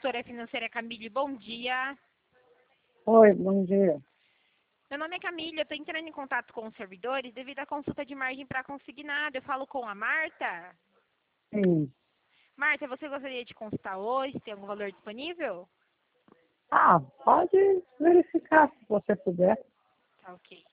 consultora financeira Camille, bom dia. Oi, bom dia. Meu nome é Camille, eu estou entrando em contato com os servidores devido à consulta de margem para consignado. Eu falo com a Marta. Sim. Marta, você gostaria de consultar hoje? Tem algum valor disponível? Pode verificar se você puder. Tá ok.